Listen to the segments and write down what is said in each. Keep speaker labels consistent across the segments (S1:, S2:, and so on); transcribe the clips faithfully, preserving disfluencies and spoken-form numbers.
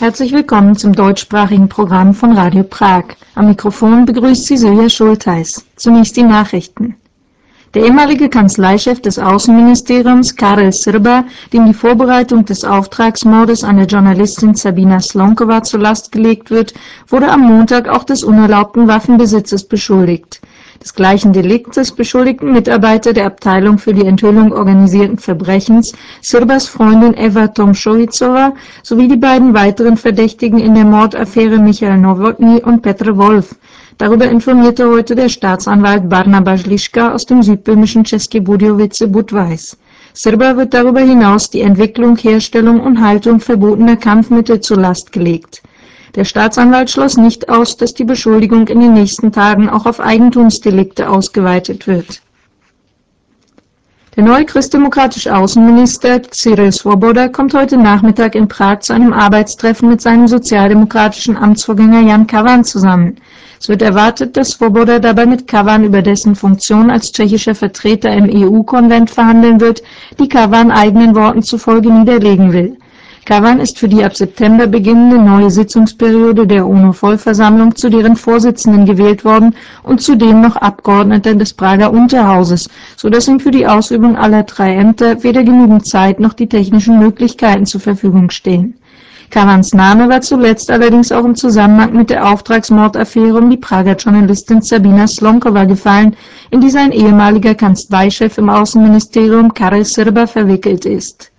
S1: Herzlich willkommen zum deutschsprachigen Programm von Radio Prag. Am Mikrofon begrüßt Sie Silja Schultheis. Zunächst die Nachrichten. Der ehemalige Kanzleichef des Außenministeriums, Karel Srba, dem die Vorbereitung des Auftragsmordes an der Journalistin Sabina Slonková zur Last gelegt wird, wurde am Montag auch des unerlaubten Waffenbesitzes beschuldigt. Des gleichen Deliktes beschuldigten Mitarbeiter der Abteilung für die Enthüllung organisierten Verbrechens Srbas Freundin Eva Tomšovicová sowie die beiden weiteren Verdächtigen in der Mordaffäre Michael Novotný und Petr Wolf. Darüber informierte heute der Staatsanwalt Barnabas Liška aus dem südböhmischen České Budějovice Budweis. Srba wird darüber hinaus die Entwicklung, Herstellung und Haltung verbotener Kampfmittel zur Last gelegt. Der Staatsanwalt schloss nicht aus, dass die Beschuldigung in den nächsten Tagen auch auf Eigentumsdelikte ausgeweitet wird. Der neue christdemokratische Außenminister Cyril Svoboda kommt heute Nachmittag in Prag zu einem Arbeitstreffen mit seinem sozialdemokratischen Amtsvorgänger Jan Kavan zusammen. Es wird erwartet, dass Svoboda dabei mit Kavan über dessen Funktion als tschechischer Vertreter im E U-Konvent verhandeln wird, die Kavan eigenen Worten zufolge niederlegen will. Kavan ist für die ab September beginnende neue Sitzungsperiode der UNO-Vollversammlung zu deren Vorsitzenden gewählt worden und zudem noch Abgeordneter des Prager Unterhauses, sodass ihm für die Ausübung aller drei Ämter weder genügend Zeit noch die technischen Möglichkeiten zur Verfügung stehen. Kavans Name war zuletzt allerdings auch im Zusammenhang mit der Auftragsmordaffäre um die Prager Journalistin Sabina Slonková gefallen, in die sein ehemaliger Kanzleichef im Außenministerium Karel Srba verwickelt ist.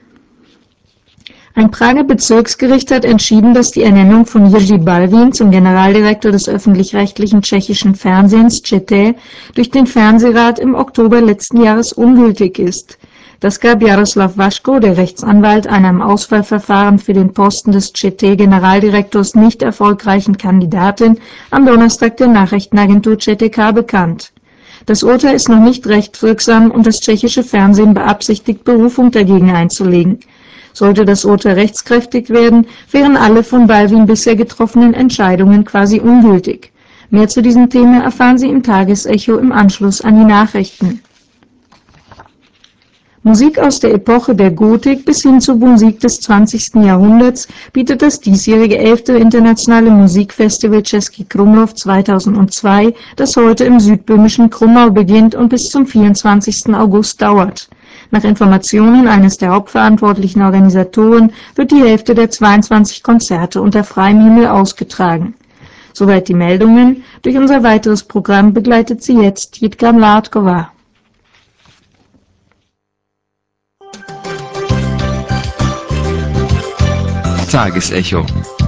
S1: Ein Prager Bezirksgericht hat entschieden, dass die Ernennung von Jiří Balvin zum Generaldirektor des öffentlich-rechtlichen tschechischen Fernsehens ČT durch den Fernsehrat im Oktober letzten Jahres ungültig ist. Das gab Jaroslav Vaško, der Rechtsanwalt einer im Auswahlverfahren für den Posten des ČT-Generaldirektors nicht erfolgreichen Kandidatin, am Donnerstag der Nachrichtenagentur Č T K bekannt. Das Urteil ist noch nicht rechtswirksam und das tschechische Fernsehen beabsichtigt, Berufung dagegen einzulegen. Sollte das Urteil rechtskräftig werden, wären alle von Balvin bisher getroffenen Entscheidungen quasi ungültig. Mehr zu diesem Thema erfahren Sie im Tagesecho im Anschluss an die Nachrichten. Musik aus der Epoche der Gotik bis hin zur Musik des zwanzigsten Jahrhunderts bietet das diesjährige elfte internationale Musikfestival Český Krumlov zweitausendzwei, das heute im südböhmischen Krumau beginnt und bis zum vierundzwanzigsten August dauert. Nach Informationen eines der hauptverantwortlichen Organisatoren wird die Hälfte der zweiundzwanzig Konzerte unter freiem Himmel ausgetragen. Soweit die Meldungen. Durch unser weiteres Programm begleitet sie jetzt Jitka Mládková.
S2: Tagesecho.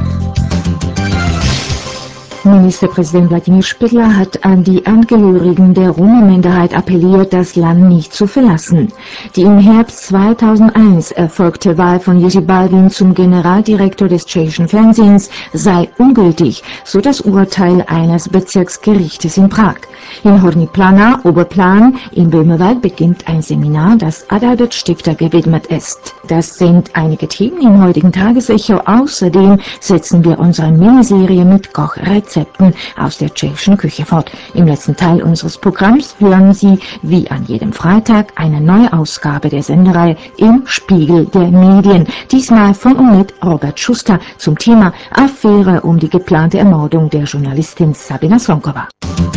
S3: Ministerpräsident Wladimir Špidla hat an die Angehörigen der Roma-Minderheit appelliert, das Land nicht zu verlassen. Die im Herbst zweitausendeins erfolgte Wahl von Jiří Balvin zum Generaldirektor des tschechischen Fernsehens sei ungültig, so das Urteil eines Bezirksgerichtes in Prag. In Horní Planá, Oberplan, im Böhmerwald beginnt ein Seminar, das Adalbert Stifter gewidmet ist. Das sind einige Themen im heutigen Tagesecho. Außerdem setzen wir unsere Miniserie mit Kochrezepten aus der tschechischen Küche fort. Im letzten Teil unseres Programms hören Sie, wie an jedem Freitag, eine neue Ausgabe der Sendereihe Im Spiegel der Medien. Diesmal von und mit Robert Schuster zum Thema Affäre um die geplante Ermordung der Journalistin Sabina Slonková.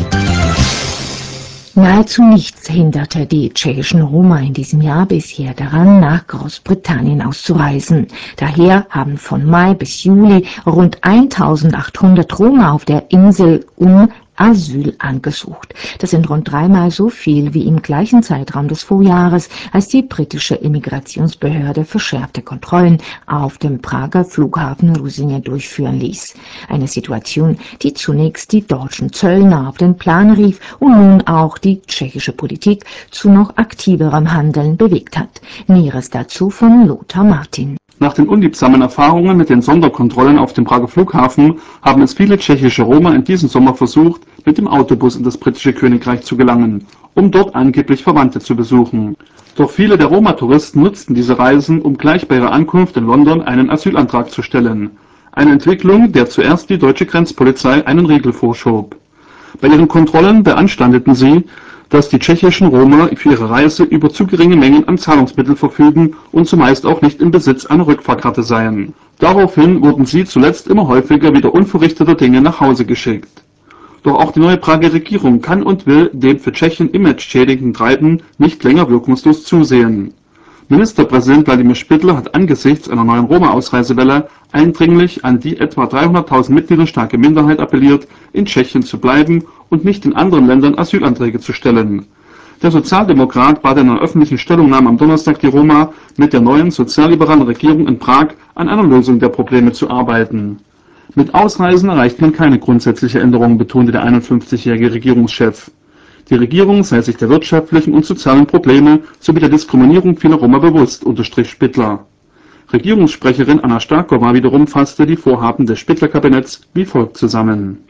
S3: Nahezu nichts hinderte die tschechischen Roma in diesem Jahr bisher daran, nach Großbritannien auszureisen. Daher haben von Mai bis Juli rund eintausendachthundert Roma auf der Insel um Asyl angesucht. Das sind rund dreimal so viel wie im gleichen Zeitraum des Vorjahres, als die britische Immigrationsbehörde verschärfte Kontrollen auf dem Prager Flughafen Ruzyně durchführen ließ. Eine Situation, die zunächst die deutschen Zöllner auf den Plan rief und nun auch die tschechische Politik zu noch aktiverem Handeln bewegt hat. Näheres dazu von Lothar Martin.
S4: Nach den unliebsamen Erfahrungen mit den Sonderkontrollen auf dem Prager Flughafen haben es viele tschechische Roma in diesem Sommer versucht, mit dem Autobus in das britische Königreich zu gelangen, um dort angeblich Verwandte zu besuchen. Doch viele der Roma-Touristen nutzten diese Reisen, um gleich bei ihrer Ankunft in London einen Asylantrag zu stellen. Eine Entwicklung, der zuerst die deutsche Grenzpolizei einen Riegel vorschob. Bei ihren Kontrollen beanstandeten sie, dass die tschechischen Roma für ihre Reise über zu geringe Mengen an Zahlungsmitteln verfügen und zumeist auch nicht im Besitz einer Rückfahrkarte seien. Daraufhin wurden sie zuletzt immer häufiger wieder unverrichteter Dinge nach Hause geschickt. Doch auch die neue Prager Regierung kann und will dem für Tschechien imageschädigenden Treiben nicht länger wirkungslos zusehen. Ministerpräsident Wladimir Špidla hat angesichts einer neuen Roma-Ausreisewelle eindringlich an die etwa dreihunderttausend Mitglieder starke Minderheit appelliert, in Tschechien zu bleiben und nicht in anderen Ländern Asylanträge zu stellen. Der Sozialdemokrat bat in einer öffentlichen Stellungnahme am Donnerstag die Roma, mit der neuen sozialliberalen Regierung in Prag an einer Lösung der Probleme zu arbeiten. Mit Ausreisen erreicht man keine grundsätzliche Änderung, betonte der einundfünfzigjährige Regierungschef. Die Regierung sei sich der wirtschaftlichen und sozialen Probleme sowie der Diskriminierung vieler Roma bewusst, unterstrich Špidla. Regierungssprecherin Anna Starková wiederum fasste die Vorhaben des Špidla-Kabinetts wie folgt zusammen.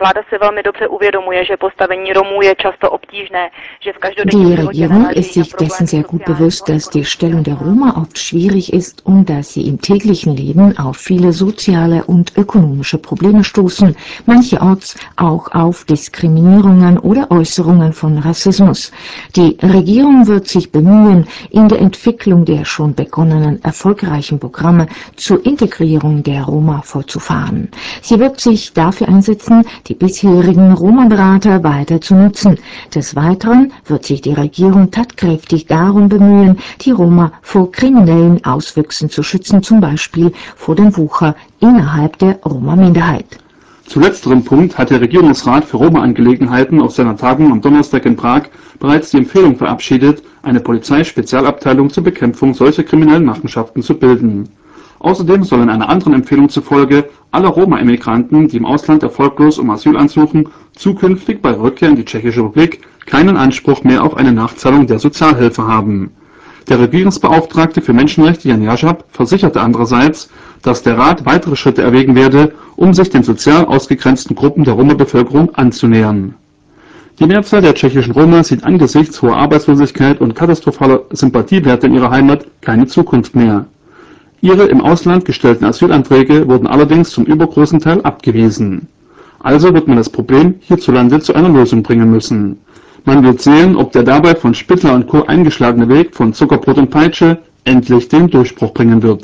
S3: Die Regierung ist sich dessen sehr gut bewusst, dass die Stellung der Roma oft schwierig ist und dass sie im täglichen Leben auf viele soziale und ökonomische Probleme stoßen, mancherorts auch auf Diskriminierungen oder Äußerungen von Rassismus. Die Regierung wird sich bemühen, in der Entwicklung der schon begonnenen erfolgreichen Programme zur Integrierung der Roma fortzufahren. Sie wird sich dafür einsetzen, die bisherigen Roma-Berater weiter zu nutzen. Des Weiteren wird sich die Regierung tatkräftig darum bemühen, die Roma vor kriminellen Auswüchsen zu schützen, zum Beispiel vor dem Wucher innerhalb der Roma-Minderheit.
S4: Zu letzterem Punkt hat der Regierungsrat für Roma-Angelegenheiten auf seiner Tagung am Donnerstag in Prag bereits die Empfehlung verabschiedet, eine Polizeispezialabteilung zur Bekämpfung solcher kriminellen Machenschaften zu bilden. Außerdem sollen einer anderen Empfehlung zufolge alle Roma-Immigranten, die im Ausland erfolglos um Asyl ansuchen, zukünftig bei Rückkehr in die Tschechische Republik keinen Anspruch mehr auf eine Nachzahlung der Sozialhilfe haben. Der Regierungsbeauftragte für Menschenrechte Jan Jaschab versicherte andererseits, dass der Rat weitere Schritte erwägen werde, um sich den sozial ausgegrenzten Gruppen der Roma-Bevölkerung anzunähern. Die Mehrzahl der tschechischen Roma sieht angesichts hoher Arbeitslosigkeit und katastrophaler Sympathiewerte in ihrer Heimat keine Zukunft mehr. Ihre im Ausland gestellten Asylanträge wurden allerdings zum übergroßen Teil abgewiesen. Also wird man das Problem hierzulande zu einer Lösung bringen müssen. Man wird sehen, ob der dabei von Špidla und Co. eingeschlagene Weg von Zuckerbrot und Peitsche endlich den Durchbruch bringen wird.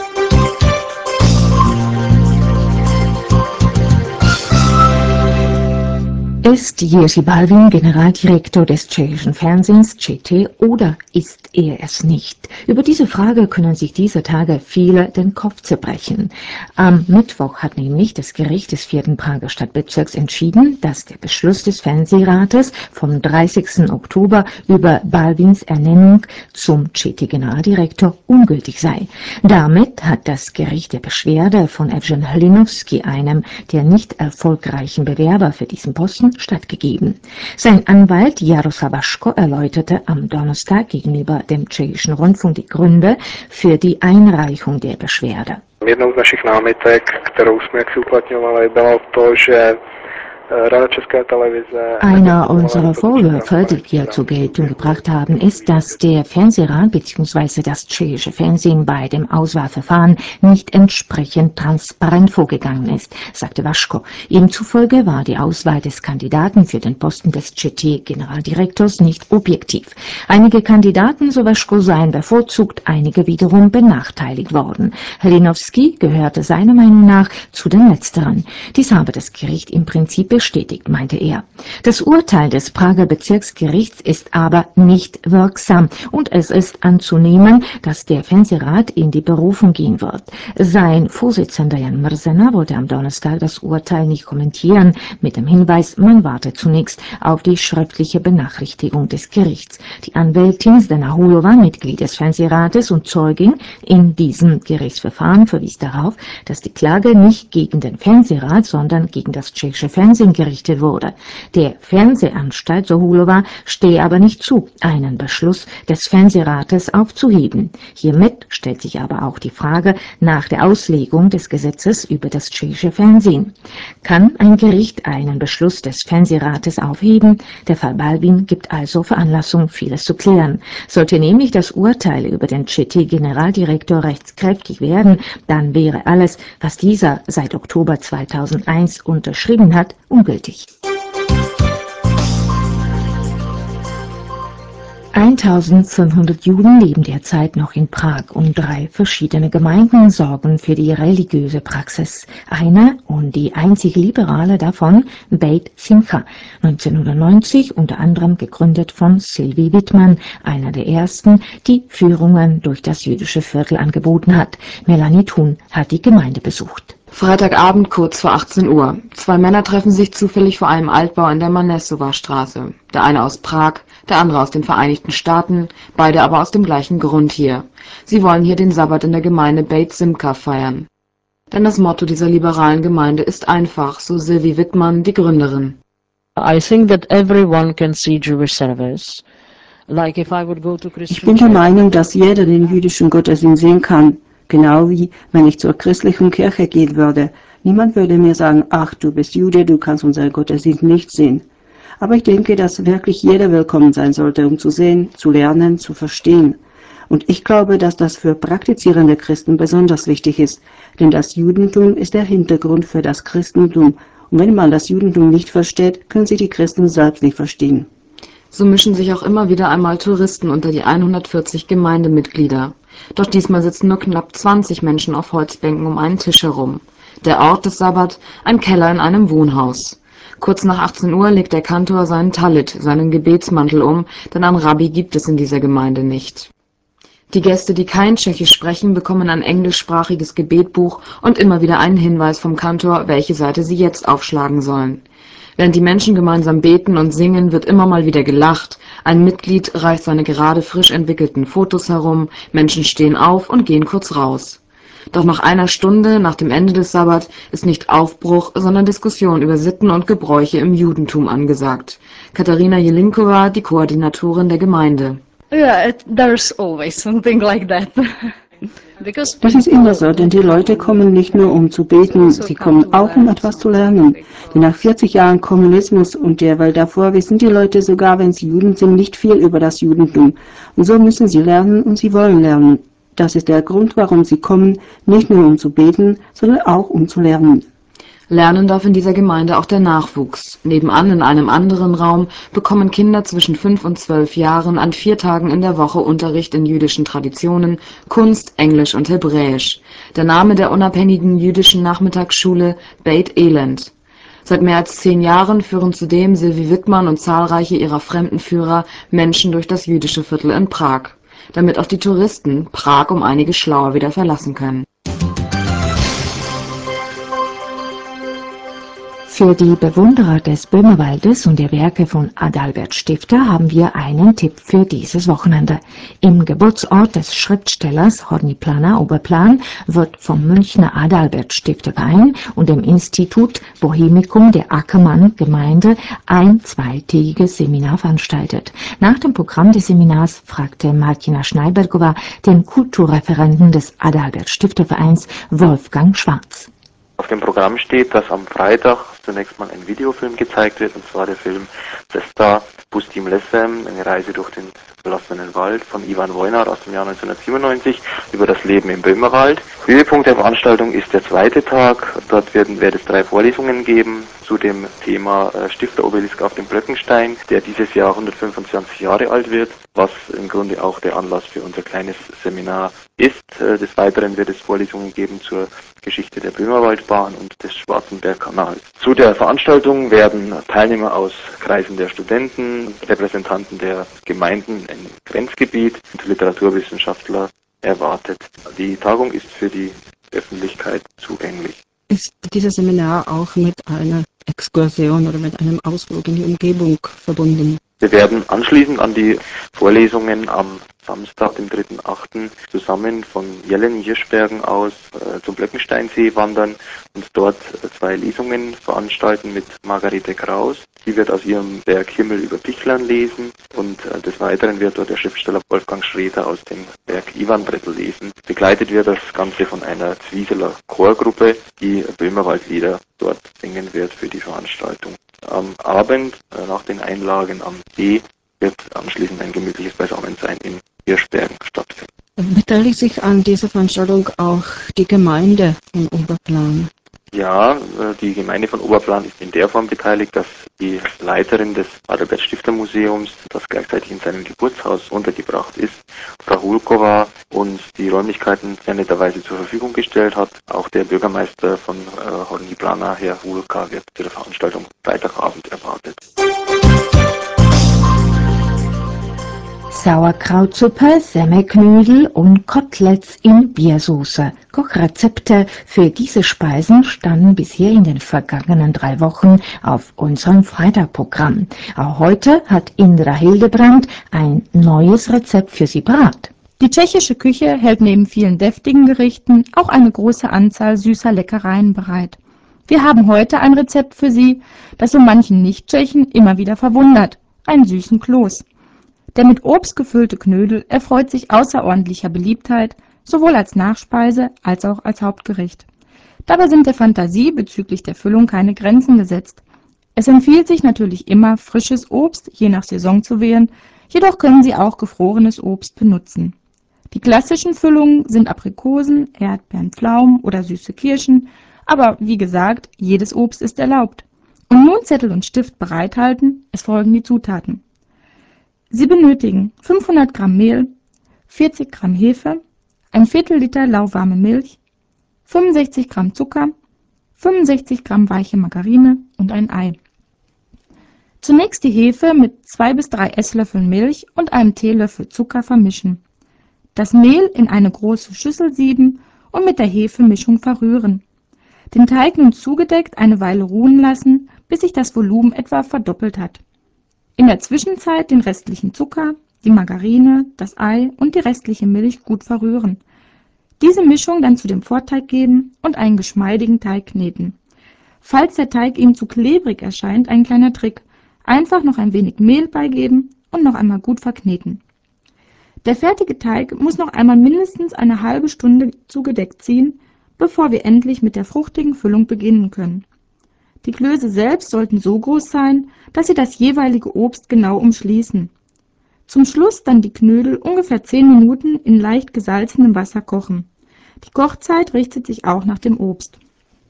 S3: Ist Jerzy Balvin Generaldirektor des tschechischen Fernsehens Č T oder ist er es nicht? Über diese Frage können sich dieser Tage viele den Kopf zerbrechen. Am Mittwoch hat nämlich das Gericht des vierten Prager Stadtbezirks entschieden, dass der Beschluss des Fernsehrates vom dreißigsten Oktober über Balvins Ernennung zum Č T-Generaldirektor ungültig sei. Damit hat das Gericht der Beschwerde von Evžen Hlinovský, einem der nicht erfolgreichen Bewerber für diesen Posten, stattgegeben. Sein Anwalt Jaroslav Vaško erläuterte am Donnerstag gegenüber dem tschechischen Rundfunk die Gründe für die Einreichung der Beschwerde.
S5: Jednou z našich námitek, kterou jsme jaksi uplatňovali, bylo to, že
S3: Einer unserer Vorwürfe, die wir zur Geltung gebracht haben, ist, dass der Fernsehrat bzw. das tschechische Fernsehen bei dem Auswahlverfahren nicht entsprechend transparent vorgegangen ist, sagte Vaško. Ihm zufolge war die Auswahl des Kandidaten für den Posten des Č T-Generaldirektors nicht objektiv. Einige Kandidaten, so Vaško, seien bevorzugt, einige wiederum benachteiligt worden. Hlinovský gehörte seiner Meinung nach zu den Letzteren. Dies habe das Gericht im Prinzip bestätigt, meinte er. Das Urteil des Prager Bezirksgerichts ist aber nicht wirksam und es ist anzunehmen, dass der Fernsehrat in die Berufung gehen wird. Sein Vorsitzender Jan Mrzena wollte am Donnerstag das Urteil nicht kommentieren, mit dem Hinweis, man warte zunächst auf die schriftliche Benachrichtigung des Gerichts. Die Anwältin Zdena Hulova, Mitglied des Fernsehrates und Zeugin in diesem Gerichtsverfahren, verwies darauf, dass die Klage nicht gegen den Fernsehrat, sondern gegen das tschechische Fernsehen gerichtet wurde. Der Fernsehanstalt, so Hulova, stehe aber nicht zu, einen Beschluss des Fernsehrates aufzuheben. Hiermit stellt sich aber auch die Frage nach der Auslegung des Gesetzes über das tschechische Fernsehen. Kann ein Gericht einen Beschluss des Fernsehrates aufheben? Der Fall Balvin gibt also Veranlassung, vieles zu klären. Sollte nämlich das Urteil über den Č T-Generaldirektor rechtskräftig werden, dann wäre alles, was dieser seit Oktober zweitausendeins unterschrieben hat, ungültig. eintausendfünfhundert Juden leben derzeit noch in Prag und drei verschiedene Gemeinden sorgen für die religiöse Praxis. Eine und die einzige liberale davon, Beit Simcha, neunzehnhundertneunzig unter anderem gegründet von Sylvie Wittmann, einer der ersten, die Führungen durch das jüdische Viertel angeboten hat. Melanie Thun hat die Gemeinde besucht.
S6: Freitagabend kurz vor achtzehn Uhr. Zwei Männer treffen sich zufällig vor einem Altbau in der Manessowa-Straße. Der eine aus Prag, der andere aus den Vereinigten Staaten, beide aber aus dem gleichen Grund hier. Sie wollen hier den Sabbat in der Gemeinde Beit Simcha feiern. Denn das Motto dieser liberalen Gemeinde ist einfach, so Sylvie Wittmann, die Gründerin.
S7: I think that everyone can see Jewish service. Like if I would go to Christian
S8: Ich bin der Meinung, dass jeder den jüdischen Gottesdienst sehen kann. Genau wie, wenn ich zur christlichen Kirche gehen würde. Niemand würde mir sagen, ach, du bist Jude, du kannst unseren Gottesdienst nicht sehen. Aber ich denke, dass wirklich jeder willkommen sein sollte, um zu sehen, zu lernen, zu verstehen. Und ich glaube, dass das für praktizierende Christen besonders wichtig ist. Denn das Judentum ist der Hintergrund für das Christentum. Und wenn man das Judentum nicht versteht, können sich die Christen selbst nicht verstehen.
S6: So mischen sich auch immer wieder einmal Touristen unter die hundertvierzig Gemeindemitglieder. Doch diesmal sitzen nur knapp zwanzig Menschen auf Holzbänken um einen Tisch herum. Der Ort des Sabbat, ein Keller in einem Wohnhaus. Kurz nach achtzehn Uhr legt der Kantor seinen Talit, seinen Gebetsmantel um, denn einen Rabbi gibt es in dieser Gemeinde nicht. Die Gäste, die kein Tschechisch sprechen, bekommen ein englischsprachiges Gebetbuch und immer wieder einen Hinweis vom Kantor, welche Seite sie jetzt aufschlagen sollen. Während die Menschen gemeinsam beten und singen, wird immer mal wieder gelacht. Ein Mitglied reicht seine gerade frisch entwickelten Fotos herum, Menschen stehen auf und gehen kurz raus. Doch nach einer Stunde, nach dem Ende des Sabbat, ist nicht Aufbruch, sondern Diskussion über Sitten und Gebräuche im Judentum angesagt. Katharina Jelinkova, die Koordinatorin der Gemeinde.
S9: Yeah, it, there's always something like that.
S8: Das ist immer so, denn die Leute kommen nicht nur um zu beten, sie kommen auch um etwas zu lernen. Denn nach vierzig Jahren Kommunismus und der Welt davor wissen die Leute sogar, wenn sie Juden sind, nicht viel über das Judentum. Und so müssen sie lernen und sie wollen lernen. Das ist der Grund, warum sie kommen, nicht nur um zu beten, sondern auch um zu lernen.
S6: Lernen darf in dieser Gemeinde auch der Nachwuchs. Nebenan in einem anderen Raum bekommen Kinder zwischen fünf und zwölf Jahren an vier Tagen in der Woche Unterricht in jüdischen Traditionen, Kunst, Englisch und Hebräisch. Der Name der unabhängigen jüdischen Nachmittagsschule Beit Elend. Seit mehr als zehn Jahren führen zudem Sylvie Wittmann und zahlreiche ihrer Fremdenführer Menschen durch das jüdische Viertel in Prag, damit auch die Touristen Prag um einiges schlauer wieder verlassen können.
S3: Für die Bewunderer des Böhmerwaldes und der Werke von Adalbert Stifter haben wir einen Tipp für dieses Wochenende. Im Geburtsort des Schriftstellers Horní Plana Oberplan wird vom Münchner Adalbert Stifter Verein und dem Institut Bohemicum der Ackermann-Gemeinde ein zweitägiges Seminar veranstaltet. Nach dem Programm des Seminars fragte Martina Schneibergova den Kulturreferenten des Adalbert Stifter Vereins Wolfgang Schwarz.
S10: Auf dem Programm steht, dass am Freitag zunächst mal ein Videofilm gezeigt wird, und zwar der Film Cesta Pustim Lesem, eine Reise durch den verlassenen Wald von Ivan Vojnar aus dem Jahr neunzehnhundertsiebenundneunzig über das Leben im Böhmerwald. Höhepunkt der Veranstaltung ist der zweite Tag. Dort werden, wird es drei Vorlesungen geben zu dem Thema äh, Stifterobelisk auf dem Blöckenstein, der dieses Jahr hundertfünfundzwanzig Jahre alt wird, was im Grunde auch der Anlass für unser kleines Seminar ist. Äh, des Weiteren wird es Vorlesungen geben zur Geschichte der Böhmerwaldbahn und des Schwarzenbergkanals. Zu der Veranstaltung werden Teilnehmer aus Kreisen der Studenten, Repräsentanten der Gemeinden im Grenzgebiet und Literaturwissenschaftler erwartet. Die Tagung ist für die Öffentlichkeit zugänglich.
S11: Ist dieses Seminar auch mit einer Exkursion oder mit einem Ausflug in die Umgebung verbunden?
S10: Wir werden anschließend an die Vorlesungen am Samstag, dem dritten achten zusammen von Jelen-Hirschbergen aus äh, zum Blöckensteinsee wandern und dort äh, zwei Lesungen veranstalten mit Margarete Kraus. Sie wird aus ihrem Werk Himmel über Pichlern lesen und äh, des Weiteren wird dort der Schriftsteller Wolfgang Schroeder aus dem Werk Ivan Brettel lesen. Begleitet wird das Ganze von einer Zwieseler Chorgruppe, die Böhmerwaldlieder dort singen wird für die Veranstaltung. Am Abend, äh, nach den Einlagen am See, wird anschließend ein gemütliches Beisammensein in Hirschbergen stattfinden.
S11: Beteiligt sich an dieser Veranstaltung auch die Gemeinde von Oberplan?
S10: Ja, die Gemeinde von Oberplan ist in der Form beteiligt, dass die Leiterin des Adalbert-Stifter-Museums, das gleichzeitig in seinem Geburtshaus untergebracht ist, Frau Hulkova, uns die Räumlichkeiten sehr netterweise zur Verfügung gestellt hat. Auch der Bürgermeister von äh, Horní-Planá, Herr Hulka, wird zu der Veranstaltung Freitagabend erwartet.
S3: Sauerkrautsuppe, Semmelknödel und Koteletts in Biersoße. Kochrezepte für diese Speisen standen bisher in den vergangenen drei Wochen auf unserem Freitagprogramm. Auch heute hat Indra Hildebrand ein neues Rezept für Sie parat.
S12: Die tschechische Küche hält neben vielen deftigen Gerichten auch eine große Anzahl süßer Leckereien bereit. Wir haben heute ein Rezept für Sie, das so manchen Nicht-Tschechen immer wieder verwundert: einen süßen Kloß. Der mit Obst gefüllte Knödel erfreut sich außerordentlicher Beliebtheit, sowohl als Nachspeise als auch als Hauptgericht. Dabei sind der Fantasie bezüglich der Füllung keine Grenzen gesetzt. Es empfiehlt sich natürlich immer, frisches Obst je nach Saison zu wählen, jedoch können Sie auch gefrorenes Obst benutzen. Die klassischen Füllungen sind Aprikosen, Erdbeeren, Pflaumen oder süße Kirschen, aber wie gesagt, jedes Obst ist erlaubt. Und nun Zettel und Stift bereithalten, es folgen die Zutaten. Sie benötigen fünfhundert Gramm Mehl, vierzig Gramm Hefe, ein Viertel Liter lauwarme Milch, fünfundsechzig Gramm Zucker, fünfundsechzig Gramm weiche Margarine und ein Ei. Zunächst die Hefe mit zwei bis drei Esslöffeln Milch und einem Teelöffel Zucker vermischen. Das Mehl in eine große Schüssel sieben und mit der Hefemischung verrühren. Den Teig nun zugedeckt eine Weile ruhen lassen, bis sich das Volumen etwa verdoppelt hat. In der Zwischenzeit den restlichen Zucker, die Margarine, das Ei und die restliche Milch gut verrühren. Diese Mischung dann zu dem Vorteig geben und einen geschmeidigen Teig kneten. Falls der Teig Ihnen zu klebrig erscheint, ein kleiner Trick: einfach noch ein wenig Mehl beigeben und noch einmal gut verkneten. Der fertige Teig muss noch einmal mindestens eine halbe Stunde zugedeckt ziehen, bevor wir endlich mit der fruchtigen Füllung beginnen können. Die Klöße selbst sollten so groß sein, dass sie das jeweilige Obst genau umschließen. Zum Schluss dann die Knödel ungefähr zehn Minuten in leicht gesalzenem Wasser kochen. Die Kochzeit richtet sich auch nach dem Obst.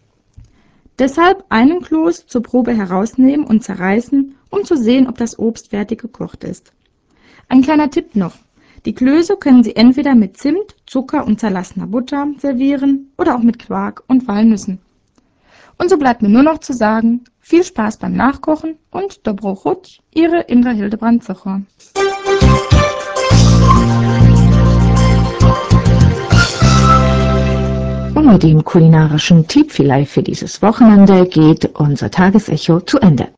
S12: Deshalb einen Kloß zur Probe herausnehmen und zerreißen, um zu sehen, ob das Obst fertig gekocht ist. Ein kleiner Tipp noch: Die Klöße können Sie entweder mit Zimt, Zucker und zerlassener Butter servieren oder auch mit Quark und Walnüssen. Und so bleibt mir nur noch zu sagen: Viel Spaß beim Nachkochen und Dobro Chuť, Ihre Indra Hildebrand-Zocher.
S3: Und mit dem kulinarischen Tipp vielleicht für dieses Wochenende geht unser Tagesecho zu Ende.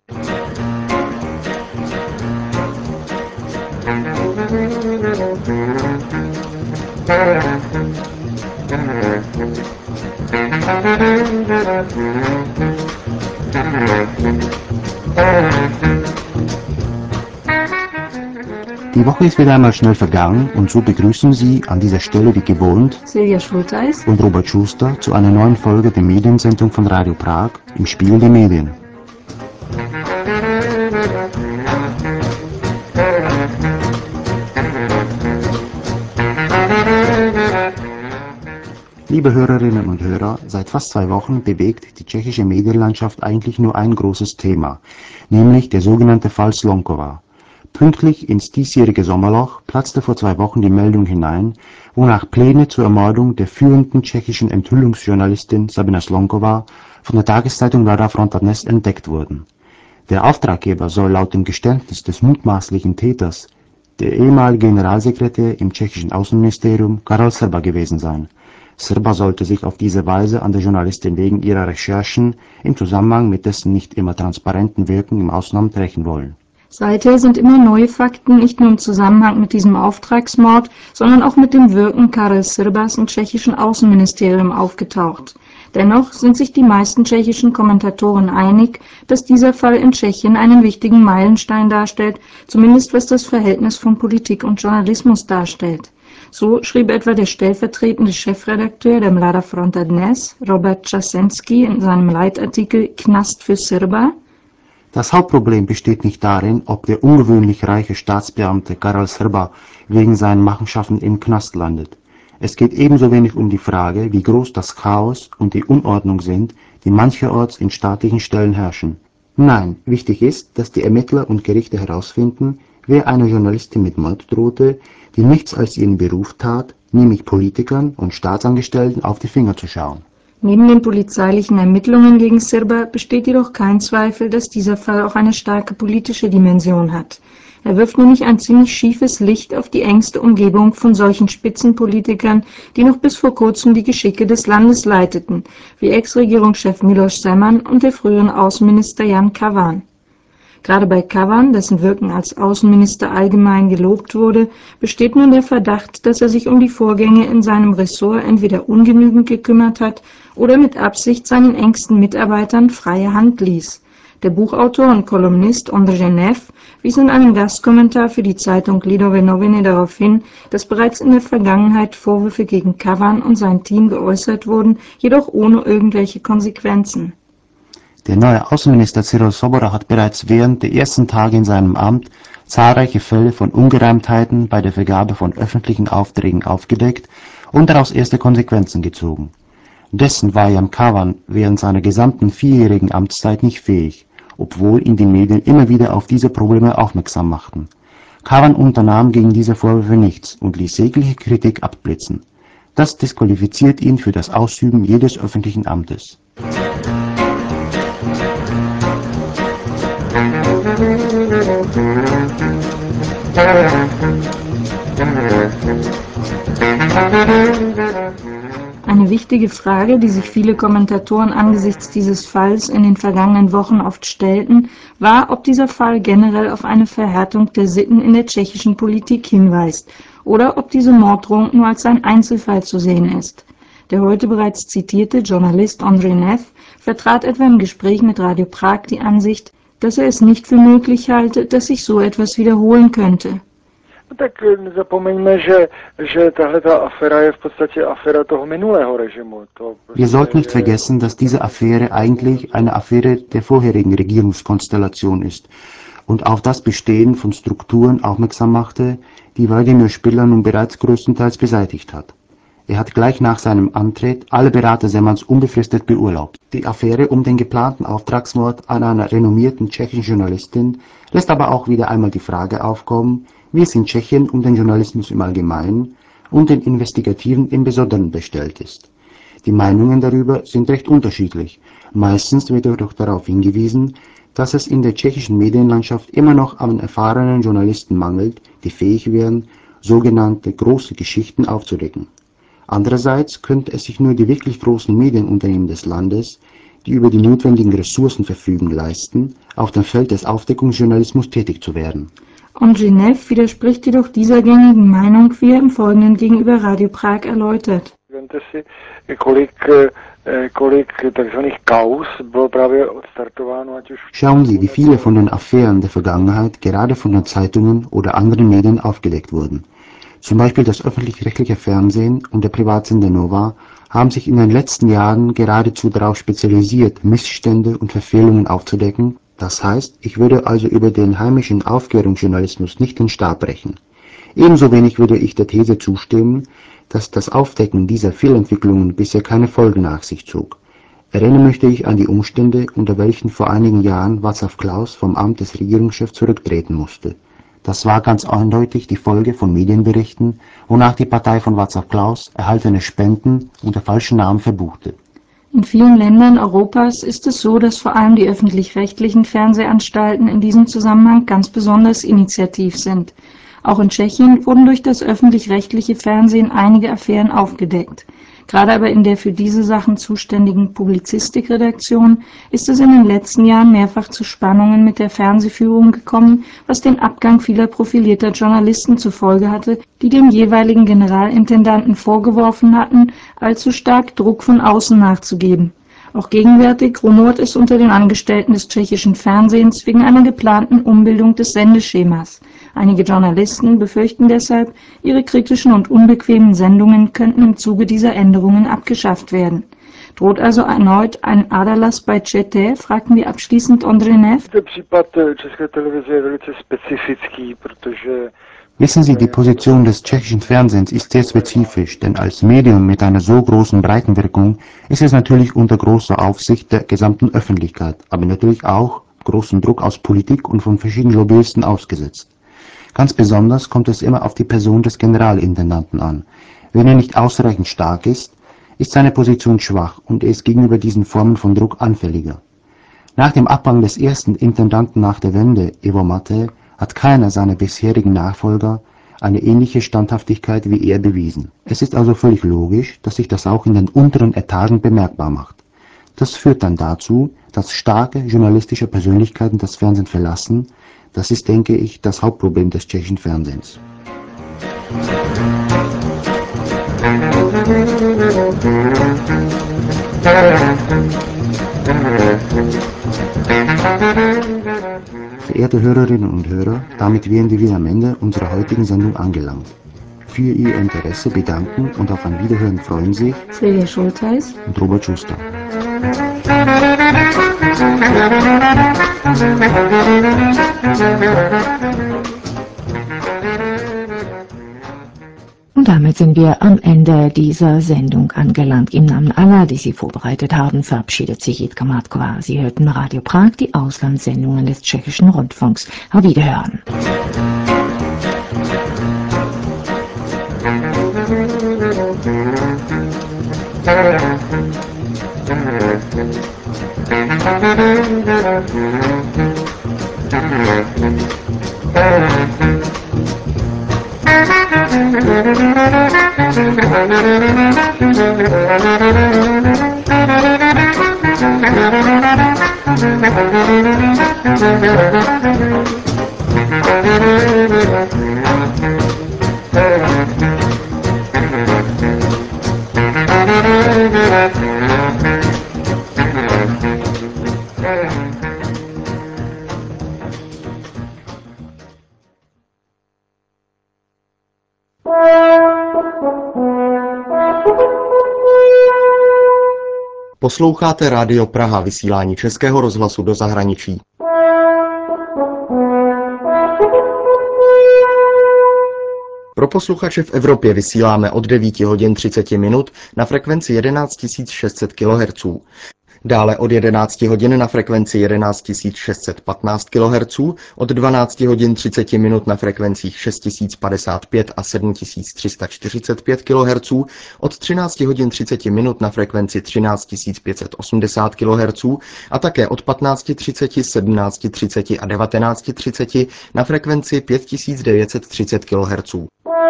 S13: Die Woche ist wieder einmal schnell vergangen und so begrüßen Sie an dieser Stelle wie gewohnt
S1: Silja Schultheis
S13: und Robert Schuster zu einer neuen Folge der Mediensendung von Radio Prag im Spiel der Medien. Liebe Hörerinnen und Hörer, seit fast zwei Wochen bewegt die tschechische Medienlandschaft eigentlich nur ein großes Thema, nämlich der sogenannte Fall Slonková. Pünktlich ins diesjährige Sommerloch platzte vor zwei Wochen die Meldung hinein, wonach Pläne zur Ermordung der führenden tschechischen Enthüllungsjournalistin Sabina Slonková von der Tageszeitung Mladá Fronta Dnes entdeckt wurden. Der Auftraggeber soll laut dem Geständnis des mutmaßlichen Täters der ehemalige Generalsekretär im tschechischen Außenministerium Karel Srba gewesen sein. Srba sollte sich auf diese Weise an der Journalistin wegen ihrer Recherchen im Zusammenhang mit dessen nicht immer transparenten Wirken im Ausland rächen wollen.
S1: Seither sind immer neue Fakten nicht nur im Zusammenhang mit diesem Auftragsmord, sondern auch mit dem Wirken Karel Srbas im tschechischen Außenministerium aufgetaucht. Dennoch sind sich die meisten tschechischen Kommentatoren einig, dass dieser Fall in Tschechien einen wichtigen Meilenstein darstellt, zumindest was das Verhältnis von Politik und Journalismus darstellt. So schrieb etwa der stellvertretende Chefredakteur der Mladá Fronta Dnes, Robert Časenský, in seinem Leitartikel Knast für Srba:
S13: Das Hauptproblem besteht nicht darin, ob der ungewöhnlich reiche Staatsbeamte Karel Srba wegen seinen Machenschaften im Knast landet. Es geht ebenso wenig um die Frage, wie groß das Chaos und die Unordnung sind, die mancherorts in staatlichen Stellen herrschen. Nein, wichtig ist, dass die Ermittler und Gerichte herausfinden, wer einer Journalistin mit Mord drohte, die nichts als ihren Beruf tat, nämlich Politikern und Staatsangestellten auf die Finger zu schauen.
S1: Neben den polizeilichen Ermittlungen gegen Srba besteht jedoch kein Zweifel, dass dieser Fall auch eine starke politische Dimension hat. Er wirft nämlich ein ziemlich schiefes Licht auf die engste Umgebung von solchen Spitzenpolitikern, die noch bis vor kurzem die Geschicke des Landes leiteten, wie Ex-Regierungschef Miloš Zeman und der frühere Außenminister Jan Kavan. Gerade bei Kavan, dessen Wirken als Außenminister allgemein gelobt wurde, besteht nun der Verdacht, dass er sich um die Vorgänge in seinem Ressort entweder ungenügend gekümmert hat oder mit Absicht seinen engsten Mitarbeitern freie Hand ließ. Der Buchautor und Kolumnist Ondřej Neff wies in einem Gastkommentar für die Zeitung Lidové noviny darauf hin, dass bereits in der Vergangenheit Vorwürfe gegen Kavan und sein Team geäußert wurden, jedoch ohne irgendwelche Konsequenzen.
S13: Der neue Außenminister Cyril Svoboda hat bereits während der ersten Tage in seinem Amt zahlreiche Fälle von Ungereimtheiten bei der Vergabe von öffentlichen Aufträgen aufgedeckt und daraus erste Konsequenzen gezogen. Dessen war Jan Kavan während seiner gesamten vierjährigen Amtszeit nicht fähig, obwohl ihn die Medien immer wieder auf diese Probleme aufmerksam machten. Kavan unternahm gegen diese Vorwürfe nichts und ließ jegliche Kritik abblitzen. Das disqualifiziert ihn für das Ausüben jedes öffentlichen Amtes.
S1: Eine wichtige Frage, die sich viele Kommentatoren angesichts dieses Falls in den vergangenen Wochen oft stellten, war, ob dieser Fall generell auf eine Verhärtung der Sitten in der tschechischen Politik hinweist oder ob diese Morddrohung nur als ein Einzelfall zu sehen ist. Der heute bereits zitierte Journalist Ondřej Neff vertrat etwa im Gespräch mit Radio Prag die Ansicht, dass er es nicht für möglich halte, dass sich so etwas wiederholen könnte.
S5: Tak nezapomeňme, že, že tahle ta aféra je v podstatě aféra toho minulého režimu. To
S13: Wir sollten nicht vergessen, dass diese Affäre eigentlich eine Affäre der vorherigen Regierungskonstellation ist und auf das Bestehen von Strukturen aufmerksam machte, die Wladimir Špidla nun bereits größtenteils beseitigt hat. Er hat gleich nach seinem Antritt alle Berater Zemans unbefristet beurlaubt. Die Affäre um den geplanten Auftragsmord an einer renommierten tschechischen Journalistin lässt aber auch wieder einmal die Frage aufkommen, wie es in Tschechien um den Journalismus im Allgemeinen und den Investigativen im Besonderen bestellt ist. Die Meinungen darüber sind recht unterschiedlich. Meistens wird jedoch darauf hingewiesen, dass es in der tschechischen Medienlandschaft immer noch an erfahrenen Journalisten mangelt, die fähig wären, sogenannte große Geschichten aufzudecken. Andererseits könnte es sich nur die wirklich großen Medienunternehmen des Landes, die über die notwendigen Ressourcen verfügen, leisten, auf dem Feld des Aufdeckungsjournalismus tätig zu werden.
S1: Ondřej Neff widerspricht jedoch dieser gängigen Meinung, wie er im Folgenden gegenüber Radio Prag erläutert.
S13: Schauen Sie, wie viele von den Affären der Vergangenheit gerade von den Zeitungen oder anderen Medien aufgedeckt wurden. Zum Beispiel das öffentlich-rechtliche Fernsehen und der Privatsender Nova haben sich in den letzten Jahren geradezu darauf spezialisiert, Missstände und Verfehlungen aufzudecken. Das heißt, ich würde also über den heimischen Aufklärungsjournalismus nicht den Stab brechen. Ebenso wenig würde ich der These zustimmen, dass das Aufdecken dieser Fehlentwicklungen bisher keine Folgen nach sich zog. Erinnern möchte ich an die Umstände, unter welchen vor einigen Jahren Václav Klaus vom Amt des Regierungschefs zurücktreten musste. Das war ganz eindeutig die Folge von Medienberichten, wonach die Partei von Václav Klaus erhaltene Spenden unter falschen Namen verbuchte.
S1: In vielen Ländern Europas ist es so, dass vor allem die öffentlich-rechtlichen Fernsehanstalten in diesem Zusammenhang ganz besonders initiativ sind. Auch in Tschechien wurden durch das öffentlich-rechtliche Fernsehen einige Affären aufgedeckt. Gerade aber in der für diese Sachen zuständigen Publizistikredaktion ist es in den letzten Jahren mehrfach zu Spannungen mit der Fernsehführung gekommen, was den Abgang vieler profilierter Journalisten zur Folge hatte, die dem jeweiligen Generalintendanten vorgeworfen hatten, allzu stark Druck von außen nachzugeben. Auch gegenwärtig rumort es unter den Angestellten des tschechischen Fernsehens wegen einer geplanten Umbildung des Sendeschemas. Einige Journalisten befürchten deshalb, ihre kritischen und unbequemen Sendungen könnten im Zuge dieser Änderungen abgeschafft werden. Droht also erneut ein Aderlass bei Č T, fragten wir abschließend Ondřej Neff.
S5: Ten případ České televize je velice specifický, protože
S13: Wissen Sie, die Position des tschechischen Fernsehens ist sehr spezifisch, denn als Medium mit einer so großen Breitenwirkung ist es natürlich unter großer Aufsicht der gesamten Öffentlichkeit, aber natürlich auch großen Druck aus Politik und von verschiedenen Lobbyisten ausgesetzt. Ganz besonders kommt es immer auf die Person des Generalintendanten an. Wenn er nicht ausreichend stark ist, ist seine Position schwach und er ist gegenüber diesen Formen von Druck anfälliger. Nach dem Abgang des ersten Intendanten nach der Wende, Ivo Matej, hat keiner seiner bisherigen Nachfolger eine ähnliche Standhaftigkeit wie er bewiesen. Es ist also völlig logisch, dass sich das auch in den unteren Etagen bemerkbar macht. Das führt dann dazu, dass starke journalistische Persönlichkeiten das Fernsehen verlassen. Das ist, denke ich, das Hauptproblem des tschechischen Fernsehens. Verehrte Hörerinnen und Hörer, damit wären wir am Ende unserer heutigen Sendung angelangt. Für Ihr Interesse bedanken und auf ein Wiederhören freuen sich
S1: Silja Schultheis
S13: und Robert Schuster.
S3: Und damit sind wir am Ende dieser Sendung angelangt. Im Namen aller, die sie vorbereitet haben, verabschiedet sich Jitka Matkova. Sie hörten Radio Prag, die Auslandssendungen des tschechischen Rundfunks. Auf Wiederhören.
S14: Posloucháte Rádio Praha, vysílání Českého rozhlasu do zahraničí. Pro posluchače v Evropě vysíláme od devět hodin třicet minut na frekvenci jedenáct tisíc šest set kilohertzů. Dále od jedenácti hodin na frekvenci jedenáct tisíc šest set patnáct kilohertzů, od dvanácti hodin třicet minut na frekvencích šest tisíc padesát pět a sedm tisíc tři sta čtyřicet pět kilohertzů, od třinácti hodin třicet minut na frekvenci třináct tisíc pět set osmdesát kilohertzů a také od patnácti třicet, sedmnácti třicet a devatenácti třicet na frekvenci pět tisíc devět set třicet kilohertzů.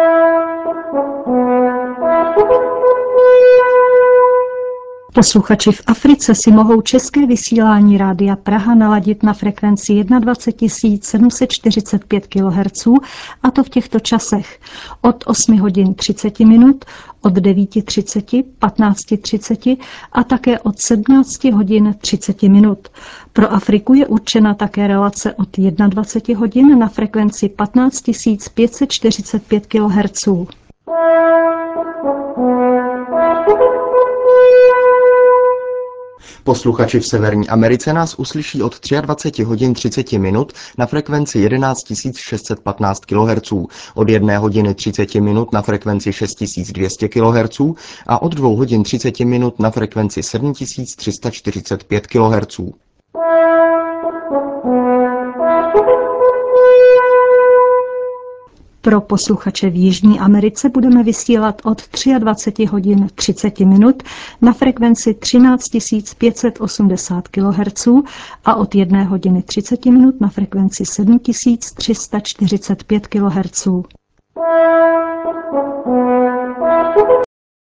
S15: Posluchači v Africe si mohou české vysílání Rádia Praha naladit na frekvenci dvacet jedna tisíc sedm set čtyřicet pět kilohertzů, a to v těchto časech od osmi hodin třicet minut, od devíti třicet, patnácti třicet a také od sedmnácti hodin třicet minut. Pro Afriku je určena také relace od dvacet jedna hodin na frekvenci patnáct tisíc pět set čtyřicet pět kilohertzů.
S14: Posluchači v Severní Americe nás uslyší od dvacet tři hodin třicet minut na frekvenci jedenáct tisíc šest set patnáct kilohertzů, od jedné hodiny třicet minut na frekvenci šest tisíc dvě stě kilohertzů a od dvou hodin třicet minut na frekvenci sedm tisíc tři sta čtyřicet pět kilohertzů.
S15: Pro posluchače v Jižní Americe budeme vysílat od dvacet tři hodin třicet minut na frekvenci třináct tisíc pět set osmdesát kilohertzů a od jedné hodiny třicet minut na frekvenci sedm tisíc tři sta čtyřicet pět kilohertzů.